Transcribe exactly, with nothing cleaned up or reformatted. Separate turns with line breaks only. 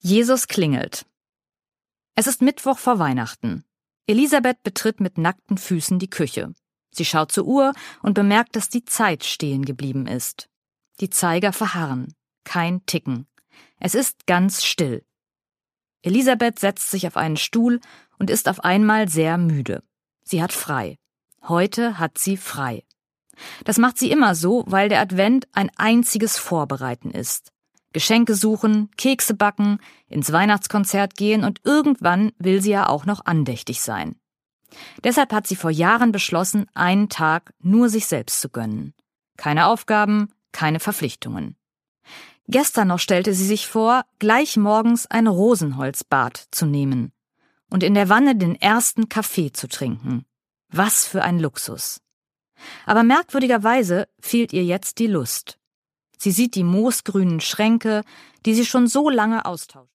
Jesus klingelt. Es ist Mittwoch vor Weihnachten. Elisabeth betritt mit nackten Füßen die Küche. Sie schaut zur Uhr und bemerkt, dass die Zeit stehen geblieben ist. Die Zeiger verharren. Kein Ticken. Es ist ganz still. Elisabeth setzt sich auf einen Stuhl und ist auf einmal sehr müde. Sie hat frei. Heute hat sie frei. Das macht sie immer so, weil der Advent ein einziges Vorbereiten ist. Geschenke suchen, Kekse backen, ins Weihnachtskonzert gehen und irgendwann will sie ja auch noch andächtig sein. Deshalb hat sie vor Jahren beschlossen, einen Tag nur sich selbst zu gönnen. Keine Aufgaben, keine Verpflichtungen. Gestern noch stellte sie sich vor, gleich morgens ein Rosenholzbad zu nehmen und in der Wanne den ersten Kaffee zu trinken. Was für ein Luxus. Aber merkwürdigerweise fehlt ihr jetzt die Lust. Sie sieht die moosgrünen Schränke, die sie schon so lange austauscht.